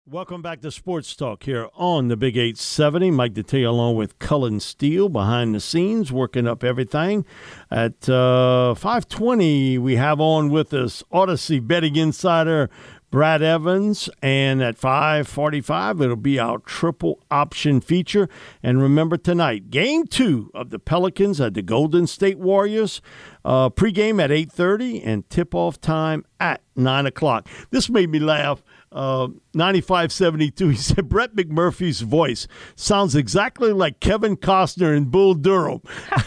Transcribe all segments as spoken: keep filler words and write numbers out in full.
Welcome back to Sports Talk here on the Big eight seventy. Mike Detillier along with Cullen Steele behind the scenes, working up everything. At uh, five twenty, we have on with us Odyssey betting insider Brad Evans. And at five forty-five, it'll be our triple option feature. And remember tonight, game two of the Pelicans at the Golden State Warriors. Uh, pregame at eight thirty and tip-off time at nine o'clock. This made me laugh. Uh, ninety-five seventy-two, he said, Brett McMurphy's voice sounds exactly like Kevin Costner in Bull Durham.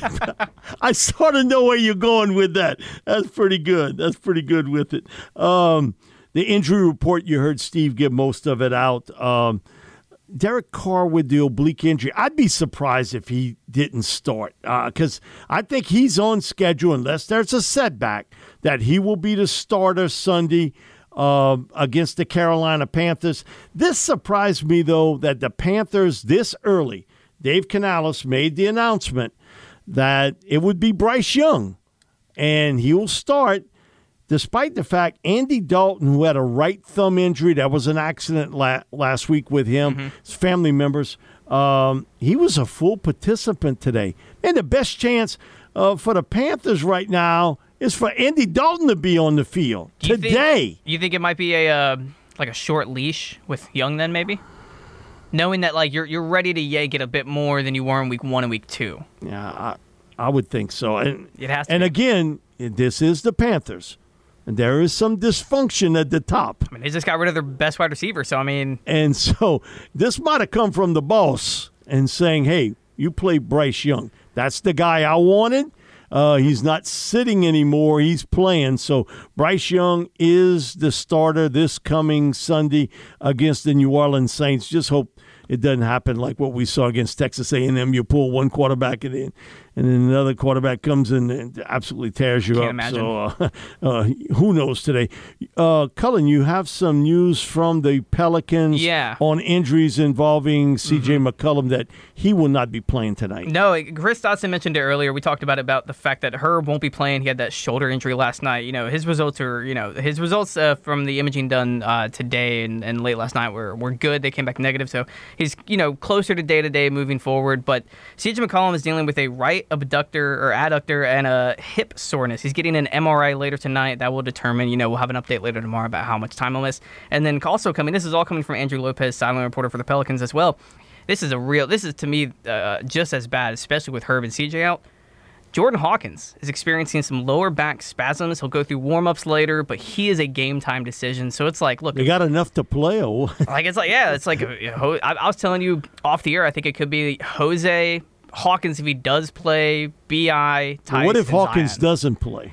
I sort of know where you're going with that. That's pretty good. That's pretty good with it. Um, the injury report, you heard Steve give most of it out. Um, Derek Carr with the oblique injury. I'd be surprised if he didn't start because uh, I think he's on schedule unless there's a setback that he will be the starter Sunday Uh, against the Carolina Panthers. This surprised me, though, that the Panthers this early, Dave Canales made the announcement that it would be Bryce Young, and he will start despite the fact Andy Dalton, who had a right thumb injury, that was an accident la- last week with him, mm-hmm. his family members, um, he was a full participant today. And the best chance uh, for the Panthers right now is for Andy Dalton to be on the field you today. Think, you think it might be a uh, like a short leash with Young then maybe? Knowing that like you're you're ready to yank it a bit more than you were in week one and week two. Yeah, I, I would think so. And, it has to and be. again, this is the Panthers. And there is some dysfunction at the top. I mean, they just got rid of their best wide receiver, so I mean. And so this might have come from the boss and saying, hey, you play Bryce Young. That's the guy I wanted. Uh, he's not sitting anymore. He's playing. So Bryce Young is the starter this coming Sunday against the New Orleans Saints. Just hope it doesn't happen like what we saw against Texas A and M. You pull one quarterback in, and then another quarterback comes in and absolutely tears you Can't up. imagine. So uh, uh, who knows today? Uh, Cullen, you have some news from the Pelicans yeah. on injuries involving C J mm-hmm. McCollum that he will not be playing tonight. No, Chris Dotson mentioned it earlier. We talked about it, about the fact that Herb won't be playing. He had that shoulder injury last night. You know, his results are, you know, his results uh, from the imaging done uh, today and, and late last night were, were good. They came back negative. So he's, you know, closer to day-to-day moving forward. But C J McCollum is dealing with a right abductor or adductor and a hip soreness. He's getting an M R I later tonight. That will determine, you know, we'll have an update later tomorrow about how much time he'll miss. And then also coming, this is all coming from Andrew Lopez, sideline reporter for the Pelicans as well. This is a real, this is to me uh, just as bad, especially with Herb and C J out. Jordan Hawkins is experiencing some lower back spasms. He'll go through warm-ups later, but he is a game-time decision. So it's like, look. They got enough to play. like, it's like, yeah, it's like, I, I was telling you off the air, I think it could be Jose, Hawkins if he does play, B I, Tice, what if Hawkins Zion. doesn't play?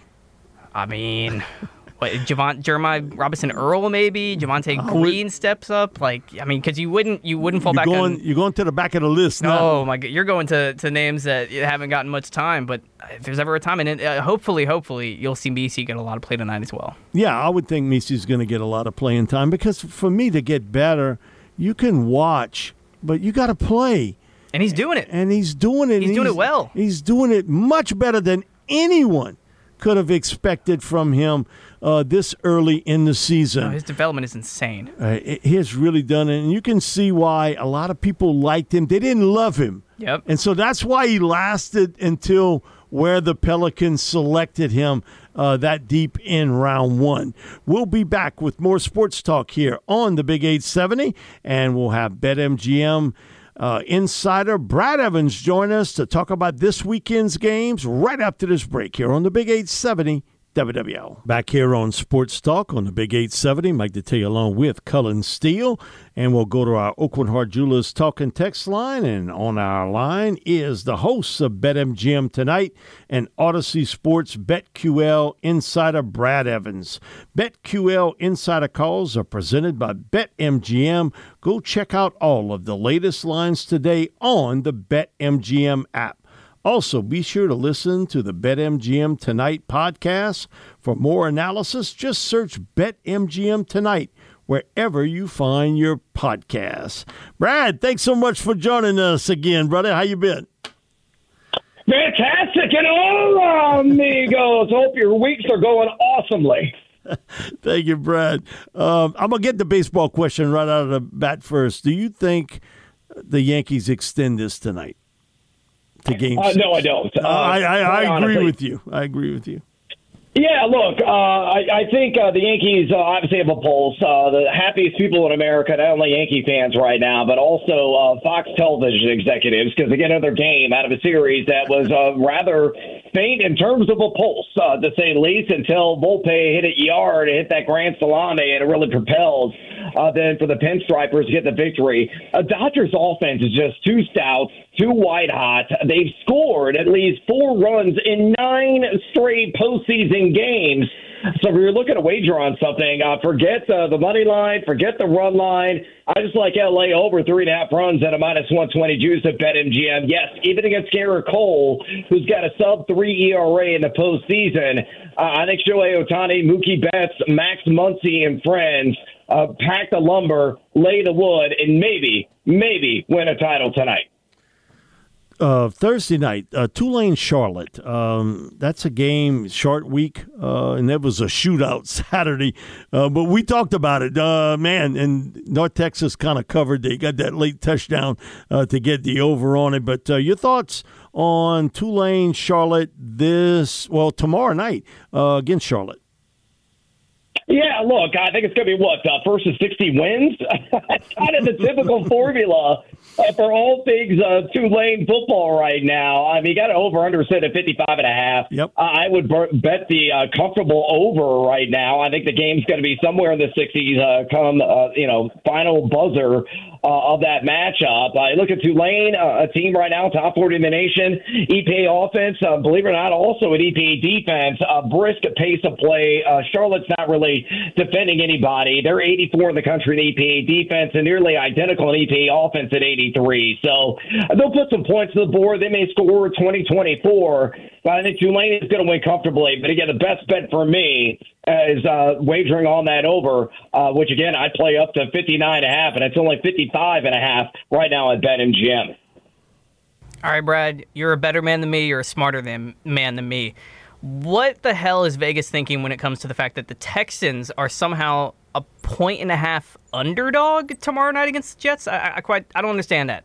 I mean, what, Javon, Jeremiah Robinson Earl maybe? Javonte uh, Green steps up? Like, I mean, because you wouldn't you wouldn't fall you're back going, on. You're going to the back of the list now. Oh, my God. You're going to, to names that haven't gotten much time, but if there's ever a time, and it, uh, hopefully, hopefully, you'll see Messi get a lot of play tonight as well. Yeah, I would think Messi's going to get a lot of playing time because for me to get better, you can watch, but you got to play. And he's doing it. And he's doing it. He's doing he's, it well. He's doing it much better than anyone could have expected from him uh, this early in the season. No, his development is insane. Uh, he has really done it, and you can see why a lot of people liked him. They didn't love him. Yep. And so that's why he lasted until where the Pelicans selected him uh, that deep in round one. We'll be back with more sports talk here on the Big eight seventy, and we'll have BetMGM Uh, insider Brad Evans join us to talk about this weekend's games right after this break here on the Big eight seventy W W L. Back here on Sports Talk on the Big eight seventy, Mike Detillier along with Cullen Steele, and we'll go to our Oakland Heart Jewelers talk and text line, and on our line is the host of BetMGM Tonight and Odyssey Sports BetQL insider Brad Evans. BetQL insider calls are presented by BetMGM. Go check out all of the latest lines today on the BetMGM app. Also, be sure to listen to the BetMGM Tonight podcast. For more analysis, just search BetMGM Tonight wherever you find your podcasts. Brad, thanks so much for joining us again, brother. How you been? Fantastic and hola, amigos. Hope your weeks are going awesomely. Thank you, Brad. Um, I'm going to get the baseball question right out of the bat first. Do you think the Yankees extend this tonight to game uh, six? No, I don't. Uh, I, I, I agree honestly. with you. I agree with you. Yeah, look, uh, I, I think uh, the Yankees uh, obviously have a pulse. Uh, the happiest people in America, not only Yankee fans right now, but also uh, Fox television executives, because they get another game out of a series that was uh, rather faint in terms of a pulse, uh, to say the least, until Volpe hit it yard, hit that grand salami, and it really propelled uh, then for the Pinstripers to get the victory. Uh, Dodgers offense is just too stout, too white hot. They've scored at least four runs in nine straight postseason games. So if you're looking to wager on something, uh, forget uh, the money line, forget the run line. I just like L A over three and a half runs at a minus one twenty juice at BetMGM. Yes, even against Garrett Cole, who's got a sub three E R A in the postseason. Uh, I think Shohei Ohtani, Mookie Betts, Max Muncy, and friends uh, pack the lumber, lay the wood, and maybe, maybe win a title tonight. Uh, Thursday night, uh, Tulane Charlotte. Um, that's a game, short week, uh, and that was a shootout Saturday. Uh, but we talked about it, uh, man. And North Texas kind of covered. They got that late touchdown uh, to get the over on it. But uh, your thoughts on Tulane Charlotte this well tomorrow night uh, against Charlotte? Yeah, look, I think it's going to be, what, uh, first to sixty wins? That's kind of the typical formula uh, for all things uh, Tulane football right now. I mean, you got an over-under set at fifty-five and a half. Yep. Uh, I would b- bet the uh, comfortable over right now. I think the game's going to be somewhere in the sixties uh, come, uh, you know, final buzzer uh, of that matchup. I uh, look at Tulane, uh, a team right now, top forty in the nation. E P A offense, uh, believe it or not, also an E P A defense. Uh, brisk pace of play. Uh, Charlotte's not really defending anybody. They're eighty-four in the country in E P A defense and nearly identical in E P A offense at eighty-three. So uh, they'll put some points to the board. They may score twenty twenty-four, but I think Tulane is going to win comfortably. But again, the best bet for me uh, is uh, wagering on that over, uh, which again, I'd play up to fifty-nine and a half, and it's only fifty-five and a half right now at BetMGM. All right, Brad, you're a better man than me. You're a smarter than man than me. What the hell is Vegas thinking when it comes to the fact that the Texans are somehow a point and a half underdog tomorrow night against the Jets? I, I quite I don't understand that.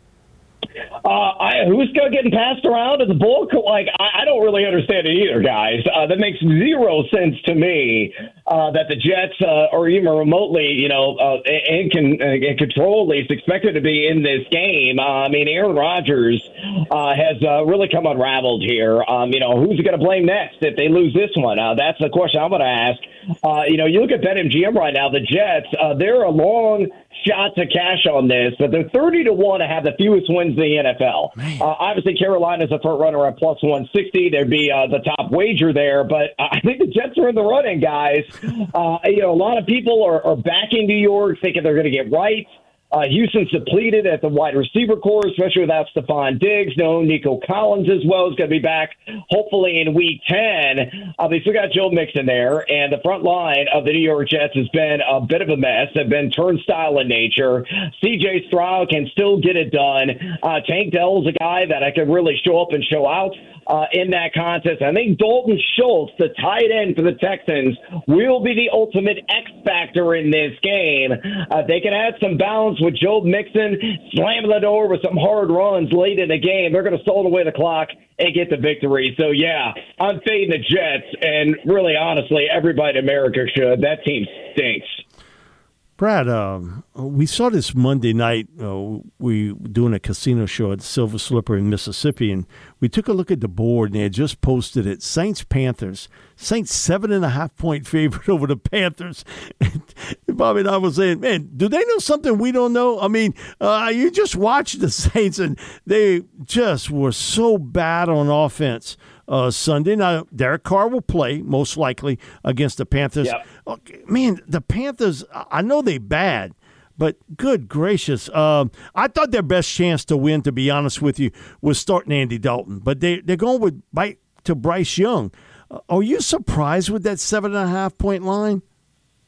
Uh, I, who's getting passed around in the book? Like, I, I don't really understand it either, guys. Uh, that makes zero sense to me uh, that the Jets uh, are even remotely, you know, uh, in, con- in control, at least expected to be in this game. Uh, I mean, Aaron Rodgers uh, has uh, really come unraveled here. Um, you know, who's going to blame next if they lose this one? Uh, that's the question I'm going to ask. Uh, you know, you look at BetMGM right now, the Jets, uh, they're a long shot to cash on this, but they're thirty to one to have the fewest wins in the N F L. Uh, obviously, Carolina's a front runner at plus one sixty. There'd be uh, the top wager there, but I think the Jets are in the running, guys. Uh, you know, a lot of people are, are backing New York, thinking they're going to get right. Uh, Houston's depleted at the wide receiver core, especially without Stephon Diggs. No, Nico Collins as well is going to be back, hopefully in week ten. Uh, they still got Joe Mixon there, and the front line of the New York Jets has been a bit of a mess. They've been turnstile in nature. C J Stroud can still get it done. Uh, Tank Dell's a guy that I could really show up and show out uh, in that contest. I think Dalton Schultz, the tight end for the Texans, will be the ultimate X factor in this game. Uh, they can add some balance with Joe Mixon slamming the door with some hard runs late in the game. They're going to stall away the clock and get the victory. So, yeah, I'm fading the Jets, and really, honestly, everybody in America should. That team stinks. Brad, um, we saw this Monday night. Uh, we were doing a casino show at Silver Slipper in Mississippi, and we took a look at the board, and they had just posted it. Saints-Panthers. Saints seven and a half point favorite over the Panthers. And Bobby and I was saying, man, do they know something we don't know? I mean, uh, you just watch the Saints, and they just were so bad on offense. Uh, Sunday. Now, Derek Carr will play, most likely, against the Panthers. Yep. Okay, man, the Panthers, I know they're bad, but good gracious. Um, I thought their best chance to win, to be honest with you, was starting Andy Dalton. But they, they're going with bite to Bryce Young. Uh, are you surprised with that seven and a half point line?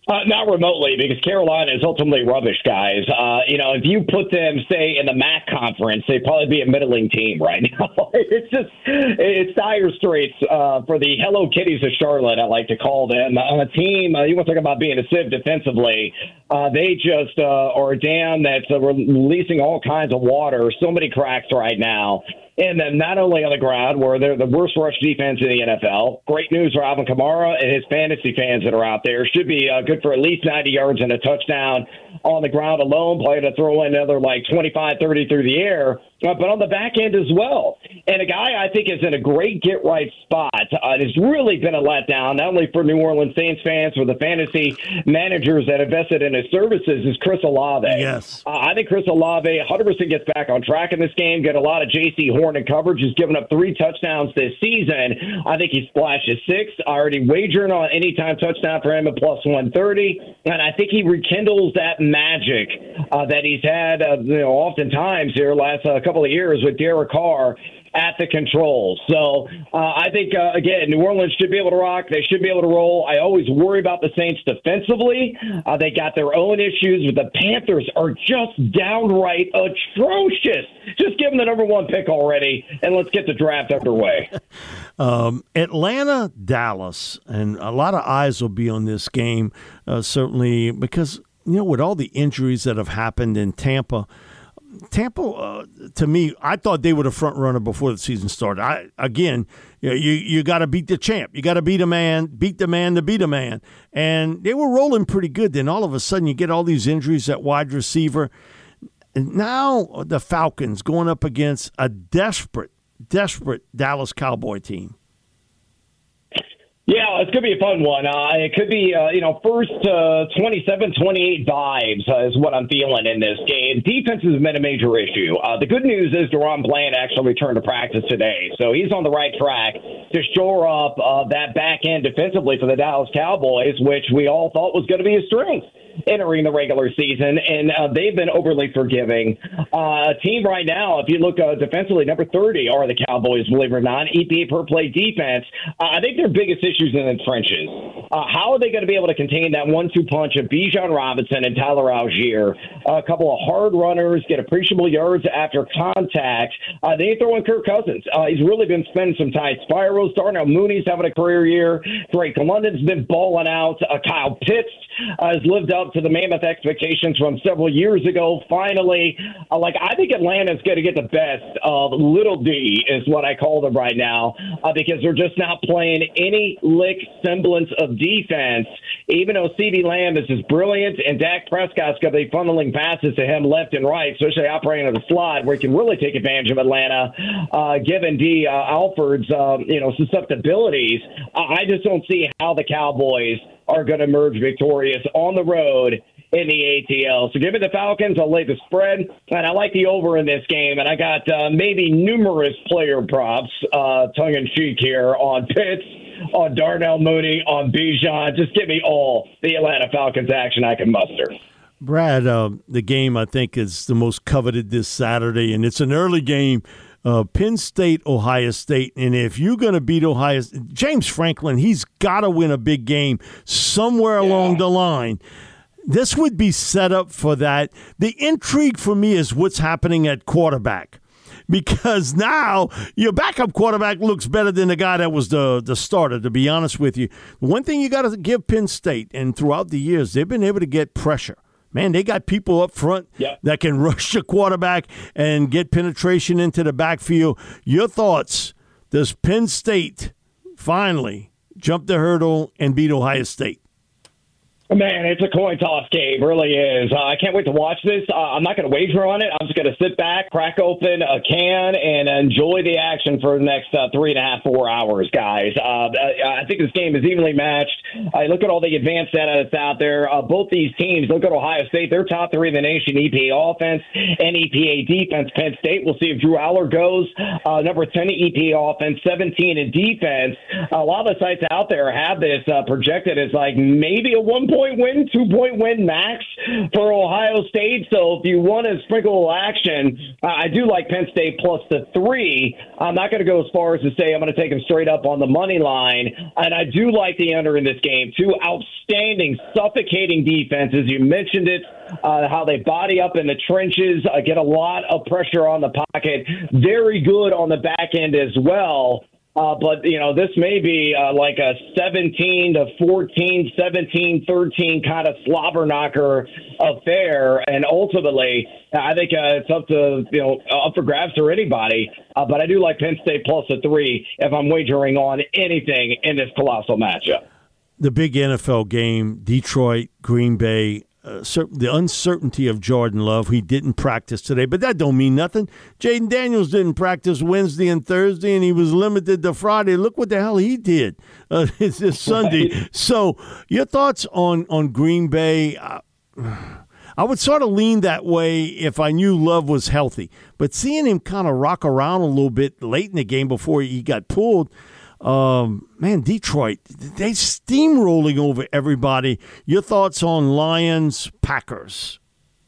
Uh, not remotely, because Carolina is ultimately rubbish, guys. Uh, you know, if you put them, say, in the M A C conference, they'd probably be a middling team right now. It's just, it's dire straits uh, for the Hello Kitties of Charlotte, I like to call them. On a team, uh, you want to talk about being a sieve defensively, uh, they just uh, are a dam that's uh, releasing all kinds of water, so many cracks right now. And then not only on the ground, where they're the worst rush defense in the N F L. Great news for Alvin Kamara and his fantasy fans that are out there. Should be uh, good for at least ninety yards and a touchdown on the ground alone. Probably to throw in another like twenty-five, thirty through the air. Uh, but on the back end as well. And a guy I think is in a great get-right spot. Uh, it's really been a letdown, not only for New Orleans Saints fans, for the fantasy managers that invested in his services, is Chris Olave. Yes. Uh, I think Chris Olave one hundred percent gets back on track in this game, get a lot of J C Horn in coverage. He's given up three touchdowns this season. I think he splashes six. I already wagered on anytime touchdown for him at plus one thirty. And I think he rekindles that magic uh, that he's had uh, you know, oftentimes here last uh, couple of years with Derek Carr at the controls. So uh, I think, uh, again, New Orleans should be able to rock. They should be able to roll. I always worry about the Saints defensively. Uh, they got their own issues, but the Panthers are just downright atrocious. Just give them the number one pick already, and let's get the draft underway. Um, Atlanta, Dallas, and a lot of eyes will be on this game, uh, certainly because, you know, with all the injuries that have happened in Tampa, Tampa, uh, to me, I thought they were the front runner before the season started. I, again, you you, you got to beat the champ. You got to beat a man, beat the man to beat a man. And they were rolling pretty good. Then all of a sudden you get all these injuries at wide receiver. And now the Falcons going up against a desperate, desperate Dallas Cowboy team. Yeah, it's going to be a fun one. Uh, it could be, uh, you know, first uh, twenty-seven twenty-eight vibes uh, is what I'm feeling in this game. Defense has been a major issue. Uh, the good news is Deron Bland actually returned to practice today, so he's on the right track to shore up uh, that back end defensively for the Dallas Cowboys, which we all thought was going to be a strength entering the regular season, and uh, they've been overly forgiving. Uh, a team right now, if you look uh, defensively, number thirty are the Cowboys, believe it or not, E P A per play defense. Uh, I think their biggest issues in the trenches. Uh, how are they going to be able to contain that one two punch of Bijan Robinson and Tyler Algier? Uh, a couple of hard runners, get appreciable yards after contact. Uh, they ain't throwing Kirk Cousins. Uh, he's really been spending some tight spirals. Darnell Mooney's having a career year. Drake London's been balling out. Uh, Kyle Pitts uh, has lived up to the mammoth expectations from several years ago. Finally, uh, like I think Atlanta's going to get the best of Little D, is what I call them right now, uh, because they're just not playing any lick semblance of defense. Even though CeeDee Lamb is as brilliant and Dak Prescott's going to be funneling passes to him left and right, especially operating in the slot where he can really take advantage of Atlanta, uh, given D. Uh, Alford's uh, you know susceptibilities. I just don't see how the Cowboys are going to emerge victorious on the road in the A T L. So give me the Falcons. I'll lay the spread. And I like the over in this game. And I got uh, maybe numerous player props, uh, tongue-in-cheek here, on Pitts, on Darnell Mooney, on Bijan. Just give me all the Atlanta Falcons action I can muster. Brad, uh, the game I think is the most coveted this Saturday, and it's an early game. Uh, Penn State, Ohio State, and if you're going to beat Ohio, James Franklin, he's got to win a big game somewhere yeah. along the line. This would be set up for that. The intrigue for me is what's happening at quarterback, because now your backup quarterback looks better than the guy that was the, the starter, to be honest with you. One thing you got to give Penn State, and throughout the years, they've been able to get pressure. Man, they got people up front yep. that can rush the quarterback and get penetration into the backfield. Your thoughts, does Penn State finally jump the hurdle and beat Ohio State? Man, it's a coin toss game, really is. Uh, I can't wait to watch this. Uh, I'm not going to wager on it. I'm just going to sit back, crack open a can, and enjoy the action for the next uh, three and a half, four hours, guys. Uh, I think this game is evenly matched. I uh, look at all the advanced data that's out there. Uh, both these teams, look at Ohio State. They're top three in the nation, E P A offense and E P A defense. Penn State, we'll see if Drew Aller goes. Uh, number ten E P A offense, seventeen in defense. A lot of the sites out there have this uh, projected as like maybe a one point two-point win, two-point win max for Ohio State. So if you want to sprinkle a little action, uh, I do like Penn State plus the three. I'm not going to go as far as to say I'm going to take them straight up on the money line. And I do like the under in this game. Two outstanding, suffocating defenses. You mentioned it, uh, how they body up in the trenches, uh, get a lot of pressure on the pocket. Very good on the back end as well. Uh, but, you know, this may be uh, like a seventeen to fourteen, seventeen, thirteen kind of slobber knocker affair. And ultimately, I think uh, it's up to, you know, up for grabs for anybody. Uh, but I do like Penn State plus a three if I'm wagering on anything in this colossal matchup. The big N F L game, Detroit, Green Bay. Uh, the uncertainty of Jordan Love. He didn't practice today, but that don't mean nothing. Jaden Daniels didn't practice Wednesday and Thursday, and he was limited to Friday. Look what the hell he did. Uh, it's this Sunday. Right. So your thoughts on, on Green Bay? Uh, I would sort of lean that way if I knew Love was healthy. But seeing him kind of rock around a little bit late in the game before he got pulled, Um, man, Detroit, they steamrolling over everybody. Your thoughts on Lions, Packers?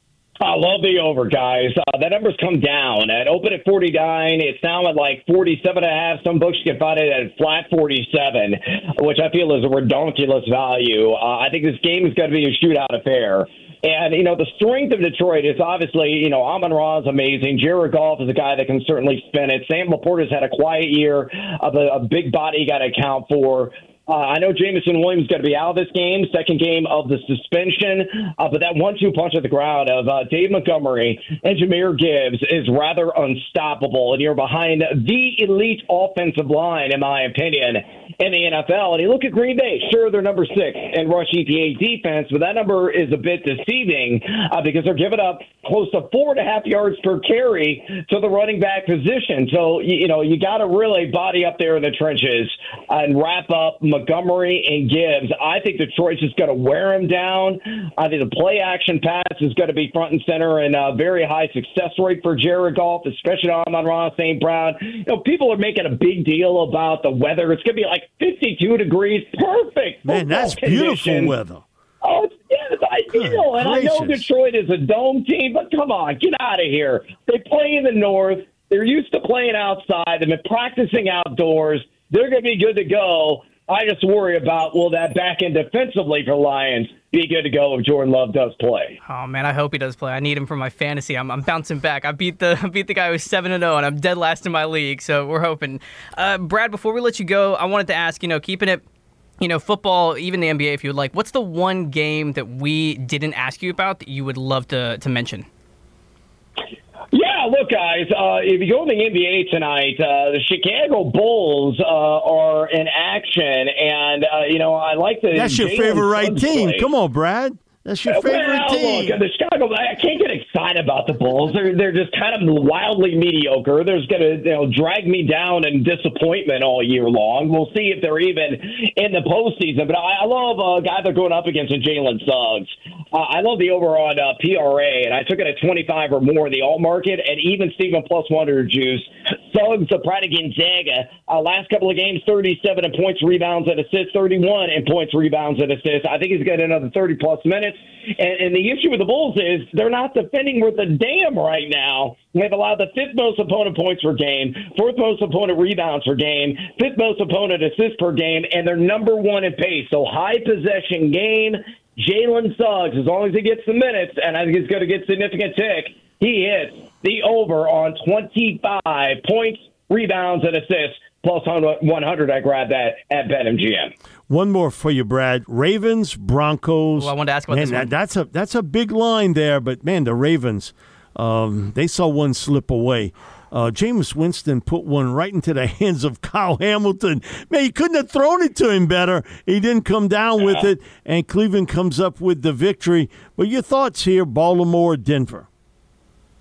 I love the over, guys. Uh, that number's come down. It opened at forty-nine. It's now at like forty-seven and a half. Some books you can find it at flat forty-seven, which I feel is a redonkulous value. Uh, I think this game is going to be a shootout affair. And, you know, the strength of Detroit is obviously, you know, Amon-Ra is amazing. Jared Goff is a guy that can certainly spin it. Sam Laporta's had a quiet year of a, a big body you got to account for. Uh, I know Jameson Williams is going to be out of this game, second game of the suspension, uh, but that one two punch at the ground of uh, Dave Montgomery and Jahmyr Gibbs is rather unstoppable, and you're behind the elite offensive line, in my opinion, in the N F L. And you look at Green Bay, sure, they're number six in rush E P A defense, but that number is a bit deceiving uh, because they're giving up close to four and a half yards per carry to the running back position. So, you, you know, you got to really body up there in the trenches and wrap up Montgomery and Gibbs. I think Detroit's just going to wear them down. I think the play action pass is going to be front and center, and a very high success rate for Jared Goff, especially on Amon-Ra Saint Brown. You know, people are making a big deal about the weather. It's going to be like fifty-two degrees. Perfect. Man, that's beautiful conditions. Weather. Oh, it's, yeah, it's ideal. And I know Detroit is a dome team, but come on, get out of here. They play in the north. They're used to playing outside. They've been practicing outdoors. They're going to be good to go. I just worry about, will that back end defensively for Lions be good to go if Jordan Love does play? Oh, man, I hope he does play. I need him for my fantasy. I'm, I'm bouncing back. I beat the I beat the guy who's seven and oh, and I'm dead last in my league, so we're hoping. Uh, Brad, before we let you go, I wanted to ask, you know, keeping it, you know, football, even the N B A if you would like, what's the one game that we didn't ask you about that you would love to, to mention? Yeah, look, guys, uh, if you go to the N B A tonight, uh, the Chicago Bulls uh, are in action, and, uh, you know, I like the That's your Jalen favorite right Suggs team. play. Come on, Brad. That's your favorite well, team. Look, the Chicago, I can't get excited about the Bulls. They're they're just kind of wildly mediocre. They're just going to you know drag me down in disappointment all year long. We'll see if they're even in the postseason. But I, I love a guy they're going up against in Jalen Suggs. Uh, I love the over on uh, P R A, and I took it at twenty-five or more in the all market, and even Steven plus one hundred juice. Suggs, the pride of Gonzaga, uh, last couple of games, thirty-seven in points, rebounds, and assists, thirty-one in points, rebounds, and assists. I think he's got another thirty plus minutes. And, and the issue with the Bulls is they're not defending worth a damn right now. They've allowed the fifth most opponent points per game, fourth most opponent rebounds per game, fifth most opponent assists per game, and they're number one in pace. So high possession game. Jalen Suggs, as long as he gets the minutes, and I think he's going to get significant tick, he hits the over on twenty-five points, rebounds, and assists. Plus one hundred, I grabbed that at BetMGM. One more for you, Brad. Ravens, Broncos. Well, I wanted to ask about man, this one. That, that's a that's a big line there, but man, the Ravens, um, they saw one slip away. Uh, Jameis Winston put one right into the hands of Kyle Hamilton. Man, he couldn't have thrown it to him better. He didn't come down with it, and Cleveland comes up with the victory. But your thoughts here, Baltimore, Denver?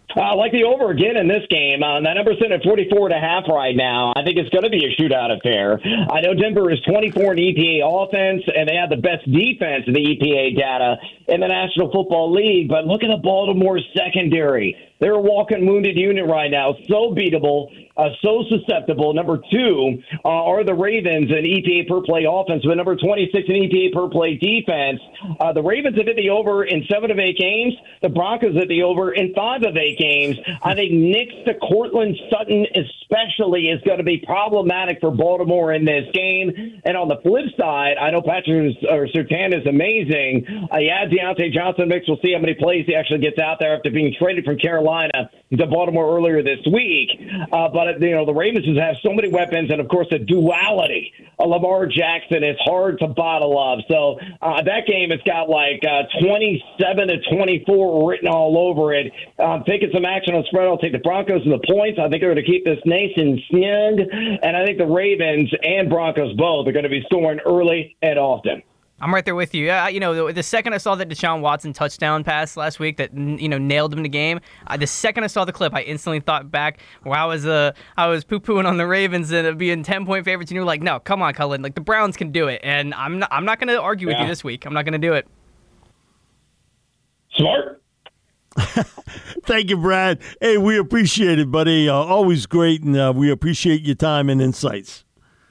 I uh, like the over again in this game. Uh, that number's in at forty-four and a half right now. I think it's going to be a shootout affair. I know Denver is twenty-four in E P A offense, and they have the best defense in the E P A data in the National Football League. But look at the Baltimore secondary. They're a walking wounded unit right now. So beatable, uh, so susceptible. Number two uh, are the Ravens in E P A per play offense, but number twenty-six in E P A per play defense. Uh, the Ravens have hit the over in seven of eight games. The Broncos hit the over in five of eight games. I think next to Cortland Sutton especially is going to be problematic for Baltimore in this game. And on the flip side, I know Patrick or Surtain is amazing. Uh, yeah, Deontay Johnson mix. We'll see how many plays he actually gets out there after being traded from Carolina to Baltimore earlier this week. Uh, but, you know, the Ravens have so many weapons, and, of course, the duality of Lamar Jackson is hard to bottle up. So uh, that game has got like uh, twenty-seven to twenty-four written all over it. I'm taking some action on spread. I'll take the Broncos and the points. I think they're going to keep this nation young, and I think the Ravens and Broncos both are going to be scoring early and often. I'm right there with you. Uh, you know, the, the second I saw that Deshaun Watson touchdown pass last week that, you know, nailed him in the game, uh, the second I saw the clip, I instantly thought back where I was uh, I was poo-pooing on the Ravens and being ten-point favorites, and you were like, no, come on, Cullen. Like, the Browns can do it. And I'm not, I'm not going to argue with yeah. you this week. I'm not going to do it. Smart. Thank you, Brad. Hey, we appreciate it, buddy. Uh, always great, and uh, we appreciate your time and insights.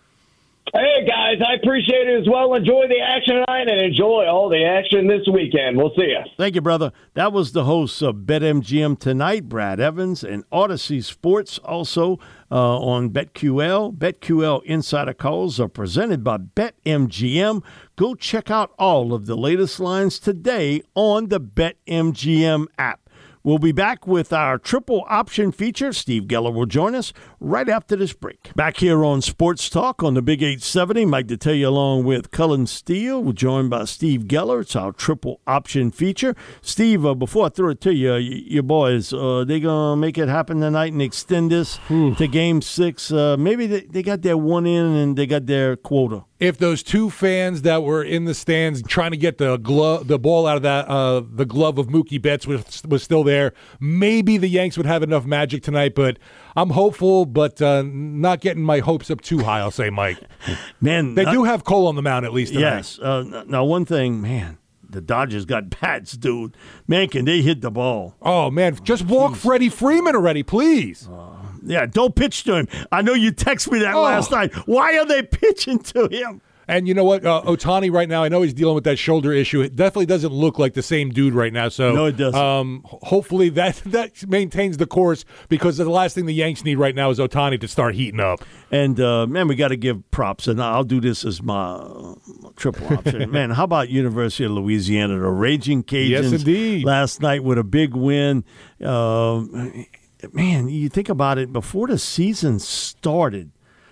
Hey, guys, I appreciate it as well. Enjoy the action tonight and enjoy all the action this weekend. We'll see you. Thank you, brother. That was the host of BetMGM Tonight, Brad Evans, and Odyssey Sports also uh, on BetQL. BetQL Insider Calls are presented by BetMGM. Go check out all of the latest lines today on the BetMGM app. We'll be back with our triple option feature. Steve Geller will join us right after this break. Back here on Sports Talk on the Big eight seventy. Mike Detillier along with Cullen Steele. We're joined by Steve Geller. It's our triple option feature. Steve, uh, before I throw it to you, your boys, uh, they going to make it happen tonight and extend this hmm. to game six? Uh, maybe they, they got their one in and they got their quota. If those two fans that were in the stands trying to get the glove, the ball out of that, uh, the glove of Mookie Betts was was still there, maybe the Yanks would have enough magic tonight. But I'm hopeful, but uh, not getting my hopes up too high. I'll say, Mike. Man, they not, do have Cole on the mound at least tonight. Yes. Uh, now, one thing, man. The Dodgers got bats, dude. Man, can they hit the ball? Oh, man. Just walk Jeez. Freddie Freeman already, please. Uh, yeah, don't pitch to him. I know you texted me that oh. last night. Why are they pitching to him? And you know what? Uh, Ohtani right now, I know he's dealing with that shoulder issue. It definitely doesn't look like the same dude right now. So no, it doesn't. Um, hopefully that, that maintains the course, because the last thing the Yanks need right now is Ohtani to start heating up. And, uh, man, we got to give props. And I'll do this as my uh, triple option. Man, how about University of Louisiana, the Raging Cajuns? Yes, indeed. Last night with a big win. Uh, man, you think about it, before the season started,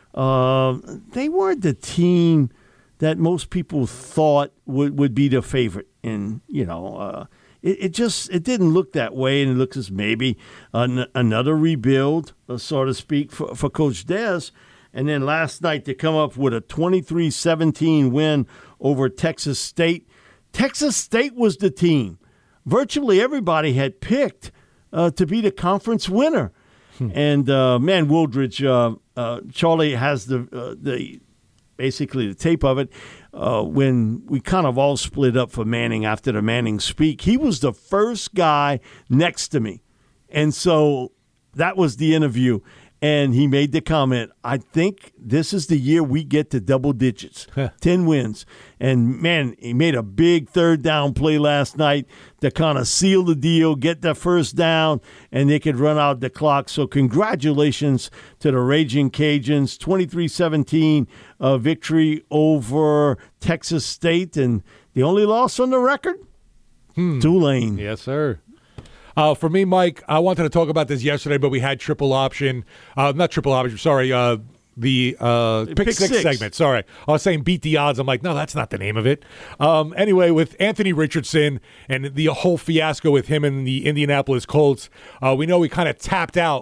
uh, they weren't the team that most people thought would, would be the favorite. And, you know, uh, it, it just it didn't look that way. And it looks as maybe an, another rebuild, uh, so to speak, for, for Coach Des. And then last night to come up with a twenty-three seventeen win over Texas State. Texas State was the team virtually everybody had picked uh, to be the conference winner. Hmm. And, uh, man, Wooldridge, uh, uh, Charlie has the uh, the – basically the tape of it, uh, when we kind of all split up for Manning after the Manning speak. He was the first guy next to me. And so that was the interview. And he made the comment, I think this is the year we get to double digits, ten wins. And, man, he made a big third down play last night to kind of seal the deal, get the first down, and they could run out the clock. So congratulations to the Raging Cajuns, twenty-three seventeen uh, victory over Texas State. And the only loss on the record, hmm. Tulane. Yes, sir. Uh, for me, Mike, I wanted to talk about this yesterday, but we had triple option. Uh, not triple option, sorry. Uh, the uh, pick, pick six, six segment. Sorry. I was saying beat the odds. I'm like, no, that's not the name of it. Um, anyway, with Anthony Richardson and the whole fiasco with him and the Indianapolis Colts, uh, we know we kind of tapped out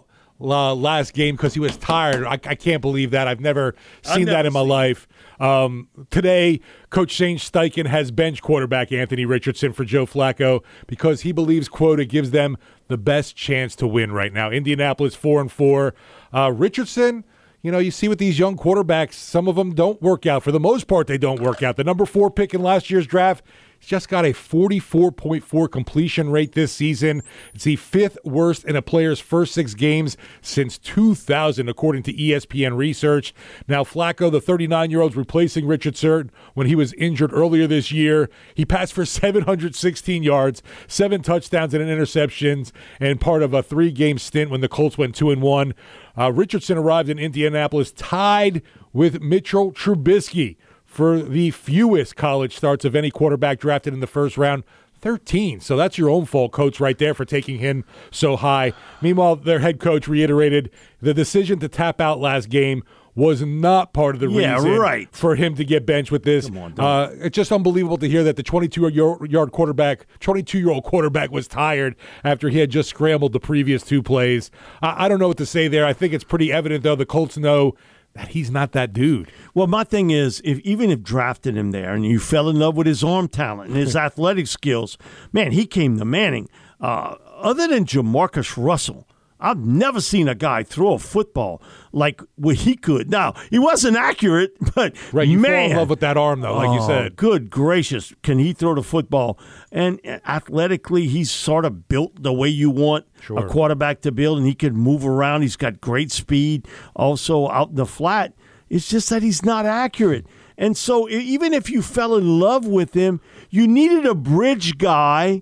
uh, last game because he was tired. I, I can't believe that. I've never seen never that in my seen life. Um, today, Coach Shane Steichen has bench quarterback Anthony Richardson for Joe Flacco because he believes, quote, it gives them the best chance to win right now. Indianapolis four and four. Uh, Richardson, you know, you see with these young quarterbacks, some of them don't work out. For the most part, they don't work out. The number four pick in last year's draft, he's just got a forty-four point four completion rate this season. It's the fifth worst in a player's first six games since two thousand, according to E S P N research. Now, Flacco, the thirty-nine-year-old, replacing Richardson when he was injured earlier this year. He passed for seven hundred sixteen yards, seven touchdowns and an interception, and part of a three-game stint when the Colts went two and one. Uh, Richardson arrived in Indianapolis tied with Mitchell Trubisky for the fewest college starts of any quarterback drafted in the first round, thirteen. So that's your own fault, coach, right there for taking him so high. Meanwhile, their head coach reiterated the decision to tap out last game was not part of the yeah, reason right. for him to get benched with this. Come on, uh, it's just unbelievable to hear that the twenty-two-yard quarterback, twenty-two-year-old quarterback was tired after he had just scrambled the previous two plays. I, I don't know what to say there. I think it's pretty evident, though, the Colts know that he's not that dude. Well, my thing is, if even if drafted him there and you fell in love with his arm talent and his athletic skills, man, he came to Manning. Uh, other than Jamarcus Russell, I've never seen a guy throw a football like what he could. Now, he wasn't accurate, but right, you man, fall in love with that arm, though, like oh, you said. Good gracious, can he throw the football? And athletically, he's sort of built the way you want sure. a quarterback to build, and he can move around. He's got great speed. Also, out in the flat, it's just that he's not accurate. And so even if you fell in love with him, you needed a bridge guy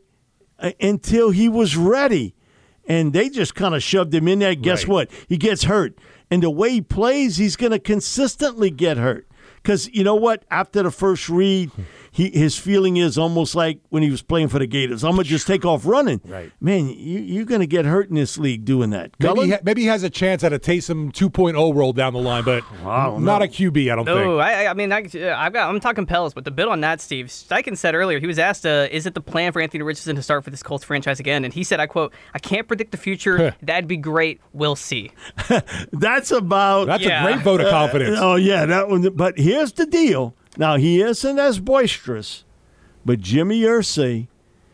until he was ready. And they just kind of shoved him in there. Guess right. what? He gets hurt. And the way he plays, he's going to consistently get hurt. Because you know what? After the first read, he, his feeling is almost like when he was playing for the Gators. I'm going to just take off running. Right. Man, you, you're going to get hurt in this league doing that. Maybe he, ha- maybe he has a chance at a Taysom two point oh roll down the line, but not know. a Q B, I don't No, think. I, I mean, I, I've got. I'm talking Pels, but the bit on that, Steve, Steichen said earlier, he was asked, uh, "Is it the plan for Anthony Richardson to start for this Colts franchise again?" And he said, "I quote, I can't predict the future. That'd be great. We'll see." That's about. That's yeah. a great vote of confidence. Uh, oh yeah, that one. But here's the deal. Now he isn't as boisterous, but Jimmy Irsay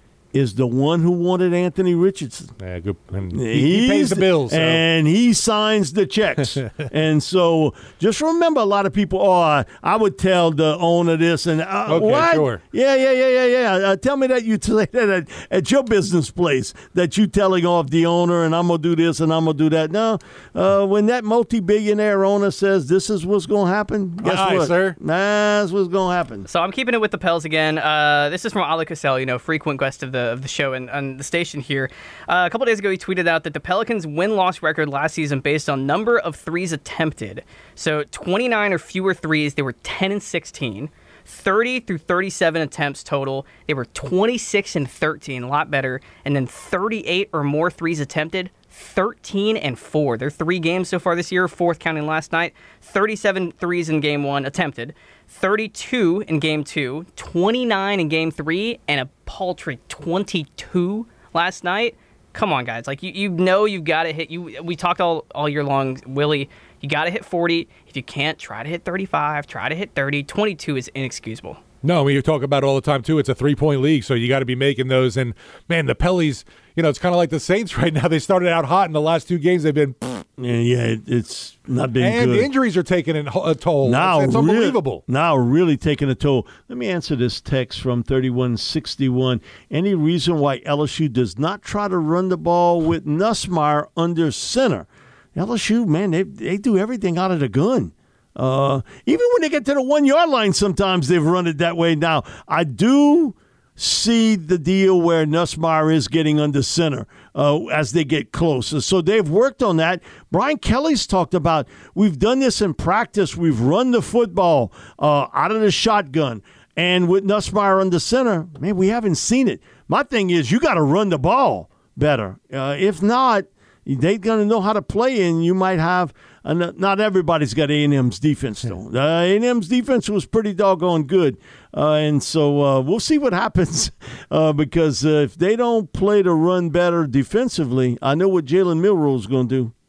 is the one who wanted Anthony Richardson. Yeah, good. And he, he pays the bills. So. And he signs the checks. And so just remember, a lot of people, oh, I, I would tell the owner this. and uh, Okay, what? sure. Yeah, yeah, yeah, yeah, yeah. Uh, tell me that you say that at, at your business place, that you telling off the owner and I'm going to do this and I'm going to do that. No, uh, when that multi-billionaire owner says this is what's going to happen, guess Aye, what? sir. That's what's going to happen. So I'm keeping it with the Pels again. Uh, this is from Ali Cassell, you know, frequent guest of the of the show and, and the station here. Uh, a couple days ago, he tweeted out that the Pelicans' win-loss record last season based on number of threes attempted. So twenty-nine or fewer threes, they were ten and sixteen. thirty through thirty-seven attempts total, they were twenty-six and thirteen, a lot better. And then thirty-eight or more threes attempted, thirteen and four. They're three games so far this year, fourth counting last night. thirty-seven threes in game one attempted, thirty-two in game two, twenty-nine in game three, and a paltry twenty-two last night. Come on, guys. Like, you, you know you've got to hit. You. We talked all, all year long, Willie. You got to hit forty. If you can't, try to hit thirty-five. Try to hit thirty. twenty-two is inexcusable. No, I mean, you talk about it all the time, too. It's a three-point league, so you got to be making those. And, man, the Pellies, you know, it's kind of like the Saints right now. They started out hot in the last two games. They've been Yeah, yeah, it, it's not been and good. the injuries are taking a toll. Now, it's, it's really- unbelievable. now really taking a toll. Let me answer this text from thirty-one sixty-one. Any reason why L S U does not try to run the ball with Nussmeier under center? L S U, man, they they do everything out of the gun. Uh, even when they get to the one-yard line, sometimes they've run it that way. Now, I do see the deal where Nussmeier is getting under center uh, as they get closer. So they've worked on that. Brian Kelly's talked about, we've done this in practice. We've run the football uh, out of the shotgun. And with Nussmeier under center, man, we haven't seen it. My thing is, you got to run the ball better. Uh, if not, they're going to know how to play, and you might have uh, – not everybody's got A and M's defense, though. Uh, A and M's defense was pretty doggone good. Uh, and so uh, we'll see what happens uh, because uh, if they don't play to run better defensively, I know what Jalen Milroe's going to do.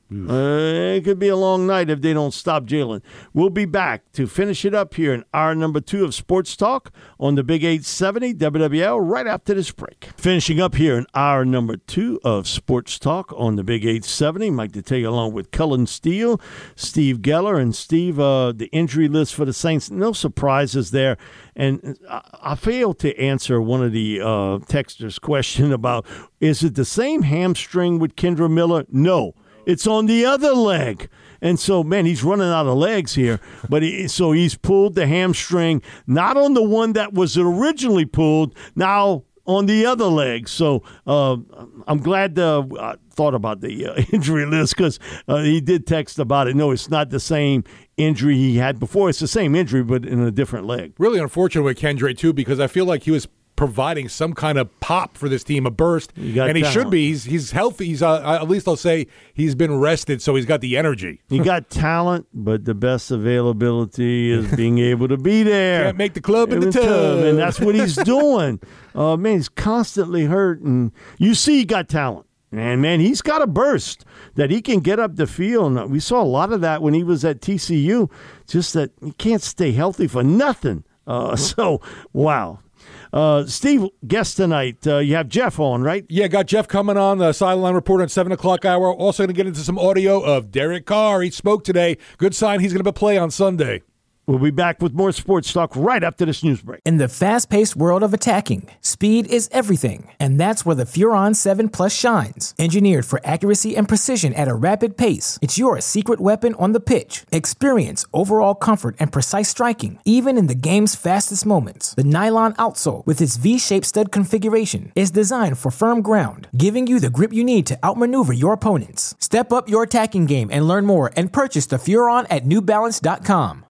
Uh, it could be a long night if they don't stop Jalen. We'll be back to finish it up here in hour number two of Sports Talk on the Big eight seventy W W L right after this break. Finishing up here in hour number two of Sports Talk on the Big eight seventy. Mike to take along with Cullen Steele, Steve Geller, and Steve, uh, the injury list for the Saints. No surprises there. And I, I failed to answer one of the uh, texters' question about, is it the same hamstring with Kendra Miller? No. It's on the other leg. And so, man, he's running out of legs here. But he, so he's pulled the hamstring, not on the one that was originally pulled, now on the other leg. So uh, I'm glad uh, I thought about the uh, injury list because uh, he did text about it. No, it's not the same injury he had before. It's the same injury, but in a different leg. Really unfortunate with Kendra, too, because I feel like he was providing some kind of pop for this team, a burst, and he talent. should be. He's he's healthy. He's uh, at least I'll say he's been rested, so he's got the energy. He got talent, but the best availability is being able to be there. Can't make the club in the tub, tub, and that's what he's doing. Uh, man, he's constantly hurt, and you see he got talent. And, man, he's got a burst that he can get up the field. And we saw a lot of that when he was at T C U, just that he can't stay healthy for nothing. Uh, so, wow. Uh, Steve, guest tonight, uh, you have Jeff on, right? Yeah, got Jeff coming on, the sideline report on seven o'clock hour. Also going to get into some audio of Derek Carr. He spoke today. Good sign he's going to play on Sunday. We'll be back with more sports talk right after this news break. In the fast-paced world of attacking, speed is everything, and that's where the Furon seven Plus shines. Engineered for accuracy and precision at a rapid pace, it's your secret weapon on the pitch. Experience overall comfort and precise striking, even in the game's fastest moments. The nylon outsole, with its V-shaped stud configuration, is designed for firm ground, giving you the grip you need to outmaneuver your opponents. Step up your attacking game and learn more and purchase the Furon at New Balance dot com.